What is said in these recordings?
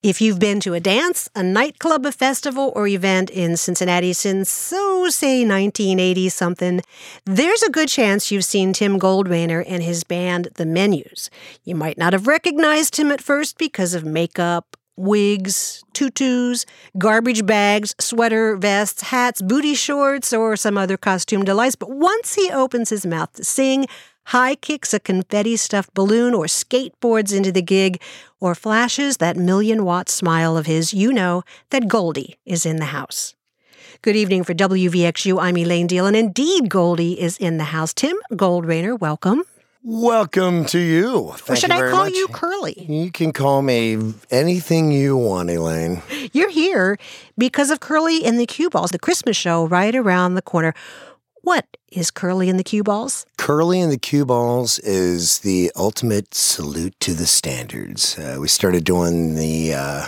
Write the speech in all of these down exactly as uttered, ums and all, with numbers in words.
If you've been to a dance, a nightclub, a festival, or event in Cincinnati since, so say nineteen eighty something, there's a good chance you've seen Tim Goldwainer and his band, The Menus. You might not have recognized him at first because of makeup, wigs, tutus, garbage bags, sweater vests, hats, booty shorts, or some other costume delights. But once he opens his mouth to sing, high kicks a confetti-stuffed balloon, or skateboards into the gig, or flashes that million-watt smile of his, you know that Goldie is in the house. Good evening for W V X U. I'm Elaine Deal, and indeed Goldie is in the house. Tim Goldwainer, welcome. Welcome to you. Thank or should you I very call much. you Curly? You can call me anything you want, Elaine. You're here because of Curly and the Cue Balls, the Christmas show right around the corner. What is Curly and the Cue Balls? Curly and the Cue Balls is the ultimate salute to the standards. Uh, we started doing the uh,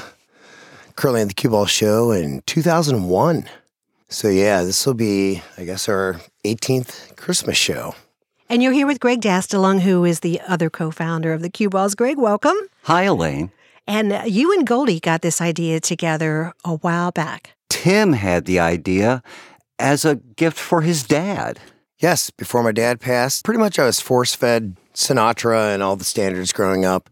Curly and the Cue Balls show in two thousand one. So yeah, this will be, I guess, our eighteenth Christmas show. And you're here with Greg Dastelung, who is the other co-founder of the Cue Balls. Greg, welcome. Hi, Elaine. And you and Goldie got this idea together a while back. Tim had the idea as a gift for his dad. Yes, before my dad passed, pretty much I was force-fed Sinatra and all the standards growing up.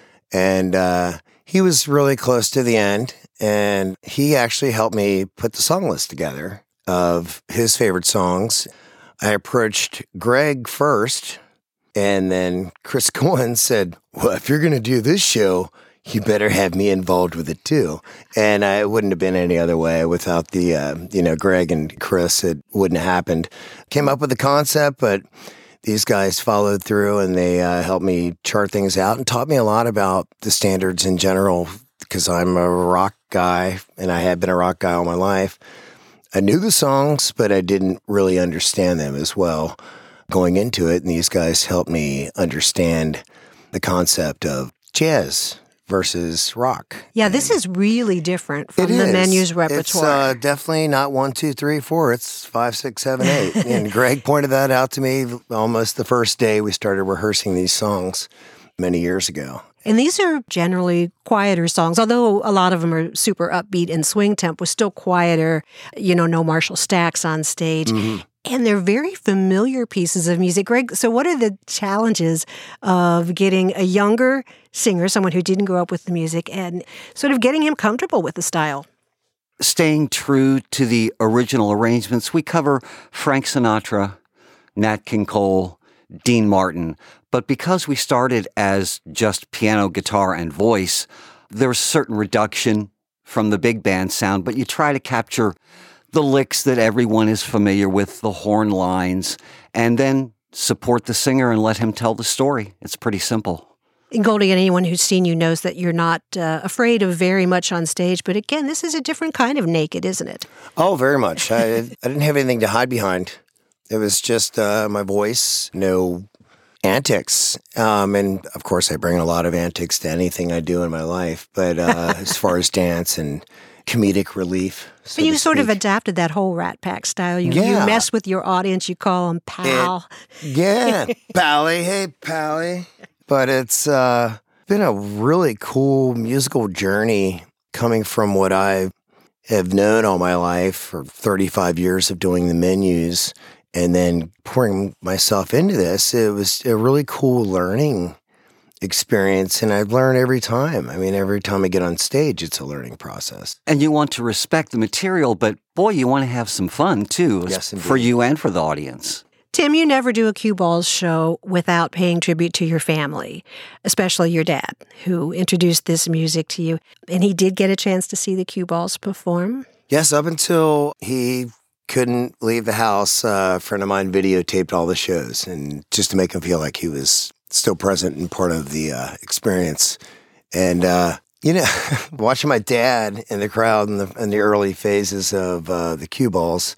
And uh, he was really close to the end, and he actually helped me put the song list together of his favorite songs. I approached Greg first, and then Chris Cohen said, well, if you're going to do this show, you better have me involved with it too. And I, it wouldn't have been any other way without the, uh, you know, Greg and Chris. It wouldn't have happened. Came up with the concept, but these guys followed through and they uh, helped me chart things out and taught me a lot about the standards in general because I'm a rock guy and I have been a rock guy all my life. I knew the songs, but I didn't really understand them as well going into it. And these guys helped me understand the concept of jazz versus rock. Yeah, this is really different from It the is. Menus repertoire. It's uh, definitely not one, two, three, four. It's five, six, seven, eight. And Greg pointed that out to me almost the first day we started rehearsing these songs many years ago. And these are generally quieter songs, although a lot of them are super upbeat and swing tempo, still quieter, you know, no Marshall Stacks on stage. Mm-hmm. And they're very familiar pieces of music. Greg, so what are the challenges of getting a younger singer, someone who didn't grow up with the music, and sort of getting him comfortable with the style? Staying true to the original arrangements, we cover Frank Sinatra, Nat King Cole, Dean Martin. But because we started as just piano, guitar, and voice, there's certain reduction from the big band sound, but you try to capture the licks that everyone is familiar with, the horn lines, and then support the singer and let him tell the story. It's pretty simple. And Goldie, anyone who's seen you knows that you're not uh, afraid of very much on stage. But again, this is a different kind of naked, isn't it? Oh, very much. I, I didn't have anything to hide behind. It was just uh, my voice, no antics. Um, and of course, I bring a lot of antics to anything I do in my life. But uh, as far as dance and comedic relief. So but you to sort of speak. adapted that whole Rat Pack style. You, Yeah. you mess with your audience. You call them pal. It, yeah. Pally. Hey, Pally. But it's uh, been a really cool musical journey coming from what I have known all my life for thirty-five years of doing the Menus and then pouring myself into this. It was a really cool learning experience, and I've learned every time. I mean, every time I get on stage, it's a learning process. And you want to respect the material, but boy, you want to have some fun too, Yes, for indeed. you and for the audience. Tim, you never do a Cue Balls show without paying tribute to your family, especially your dad, who introduced this music to you. And he did get a chance to see the Cue Balls perform. Yes, up until he couldn't leave the house, uh, a friend of mine videotaped all the shows, and just to make him feel like he was still present and part of the uh, experience. And, uh, you know, watching my dad in the crowd in the, in the early phases of uh, the Cue Balls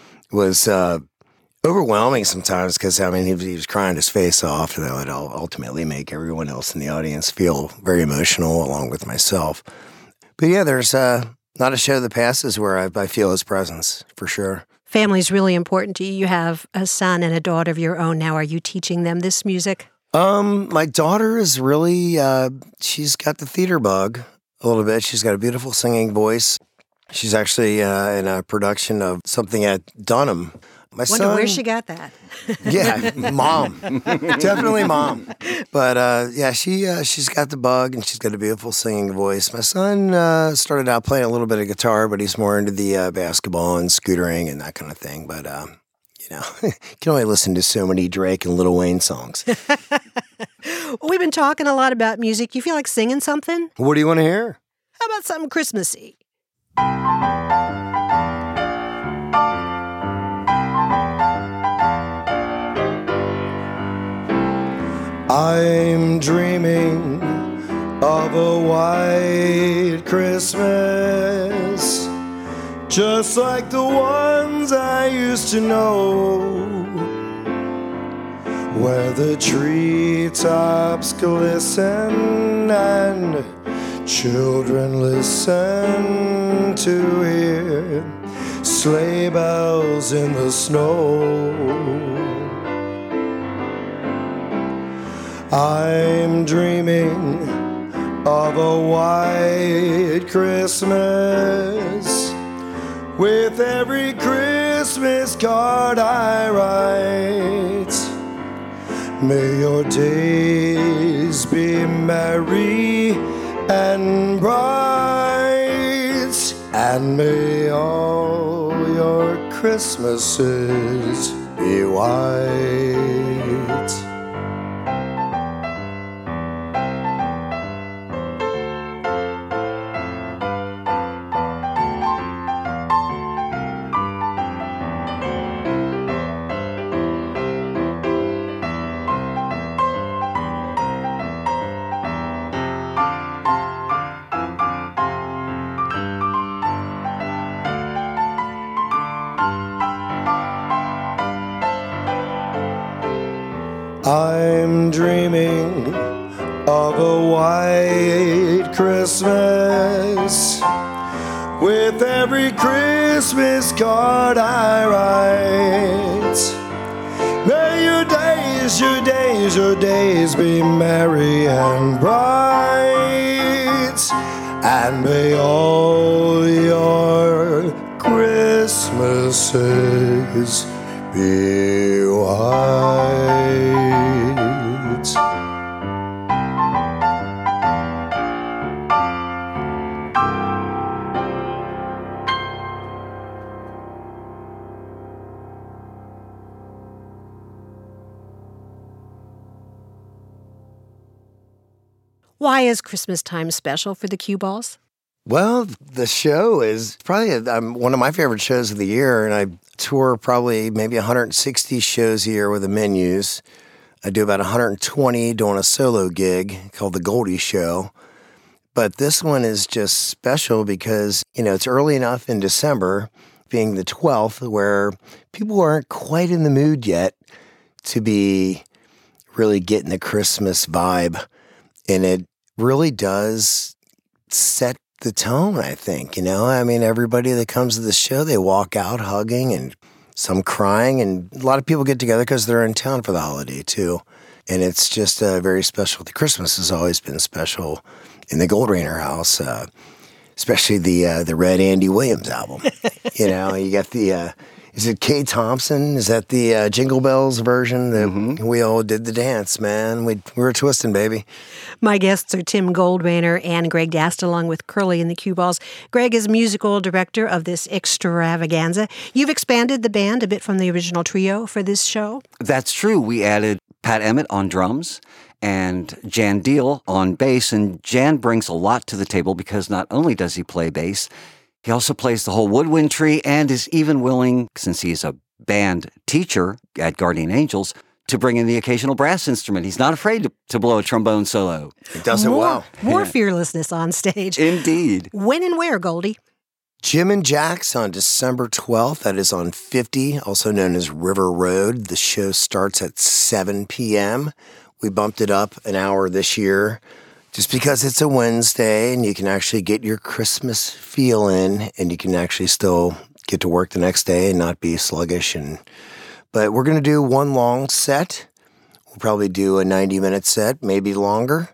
was uh, overwhelming sometimes because, I mean, he was, he was crying his face off, and that would ultimately make everyone else in the audience feel very emotional, along with myself. But yeah, there's uh, not a show that passes where I, I feel his presence, for sure. Family's really important to you. You have a son and a daughter of your own now. Are you teaching them this music? Um, my daughter is really, uh, she's got the theater bug a little bit. She's got a beautiful singing voice. She's actually uh, in a production of something at Dunham. My Wonder son, where she got that. yeah, mom, definitely mom. But uh, yeah, she uh, she's got the bug and she's got a beautiful singing voice. My son uh, started out playing a little bit of guitar, but he's more into the uh, basketball and scootering and that kind of thing. But um, you know, you can only listen to so many Drake and Lil Wayne songs. We've been talking a lot about music. You feel like singing something? What do you want to hear? How about something Christmassy? I'm dreaming of a white Christmas, just like the ones I used to know, where the treetops glisten and children listen to hear sleigh bells in the snow. I'm dreaming of a white Christmas, with every Christmas card I write. May your days be merry and bright, and may all your Christmases be white. I'm dreaming of a white Christmas, with every Christmas card I write. May your days, your days, your days be merry and bright, and may all your Christmases be white. Why is Christmas time special for the Cue Balls? Well, the show is probably um, one of my favorite shows of the year, and I tour probably maybe one hundred sixty shows a year with the Menus. I do about one hundred twenty doing a solo gig called The Goldie Show. But this one is just special because, you know, it's early enough in December, being the twelfth, where people aren't quite in the mood yet to be really getting the Christmas vibe. And it really does set the tone, I think. You know, I mean, everybody that comes to the show, they walk out hugging and some crying, and a lot of people get together because they're in town for the holiday too. And it's just uh, very special. The Christmas has always been special in the Gold Rainer house, uh, especially the uh, the Red Andy Williams album. You know, you got the, uh, is it Kay Thompson? Is that the uh, Jingle Bells version that mm-hmm. we all did the dance, man? We, we were twisting, baby. My guests are Tim Goldwainer and Greg Dast, along with Curly and the Cue Balls. Greg is musical director of this extravaganza. You've expanded the band a bit from the original trio for this show. That's true. We added Pat Emmett on drums and Jan Deal on bass. And Jan brings a lot to the table because not only does he play bass, he also plays the whole woodwind tree and is even willing, since he's a band teacher at Guardian Angels, to bring in the occasional brass instrument. He's not afraid to, to blow a trombone solo. He does it more, well. More fearlessness on stage. Indeed. When and where, Goldie? Jim and Jack's on December twelfth. That is on fifty, also known as River Road. The show starts at seven p.m. We bumped it up an hour this year just because it's a Wednesday and you can actually get your Christmas feel in, and you can actually still get to work the next day and not be sluggish. And But we're going to do one long set. We'll probably do a ninety-minute set, maybe longer.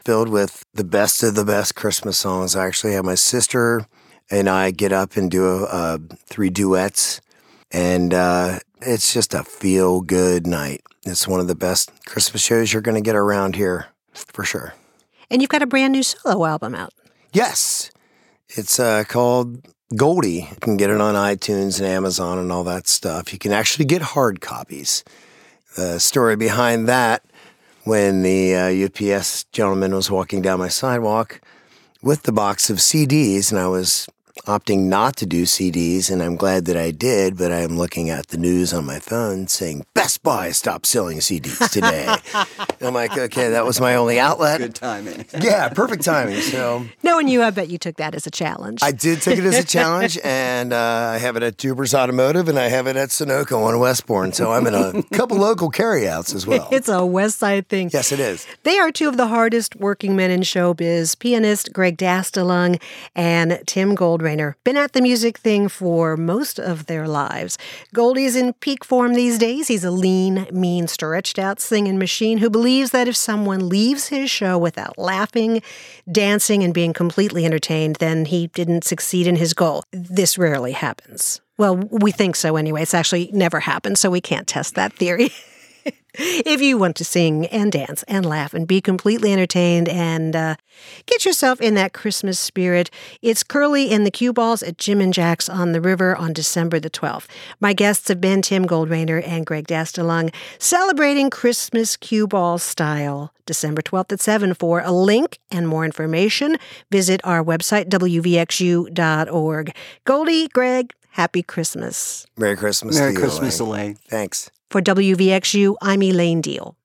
filled with the best of the best Christmas songs. I actually have my sister and I get up and do uh, three duets, and uh, it's just a feel-good night. It's one of the best Christmas shows you're going to get around here, for sure. And you've got a brand new solo album out. Yes. It's uh, called Goldie. You can get it on iTunes and Amazon and all that stuff. You can actually get hard copies. The story behind that, when the uh, U P S gentleman was walking down my sidewalk with the box of C Ds, and I was opting not to do C Ds, and I'm glad that I did, but I'm looking at the news on my phone saying, Best Buy stopped selling C Ds today. I'm like, okay, that was my only outlet. Good timing. Yeah, perfect timing. So, knowing you, I bet you took that as a challenge. I did take it as a challenge, and uh, I have it at Dubers Automotive, and I have it at Sunoco on Westbourne, so I'm in a couple local carryouts as well. It's a West Side thing. Yes, it is. They are two of the hardest working men in showbiz, pianist Greg Dastelung and Tim Goldreiner. Been at the music thing for most of their lives. Goldie's in peak form these days. He's a lean, mean, stretched-out singing machine who believes that if someone leaves his show without laughing, dancing, and being completely entertained, then he didn't succeed in his goal. This rarely happens. Well, we think so anyway. It's actually never happened, so we can't test that theory. If you want to sing and dance and laugh and be completely entertained and uh, get yourself in that Christmas spirit, it's Curly and the Cue Balls at Jim and Jack's on the River on December the twelfth. My guests have been Tim Goldreiner and Greg Dastelung, celebrating Christmas cue ball style. December twelfth at seven. For a link and more information, visit our website, W V X U dot org. Goldie, Greg, happy Christmas. Merry Christmas Merry to you, Christmas, Elaine. Elaine. Thanks. For W V X U, I'm Elaine Deal.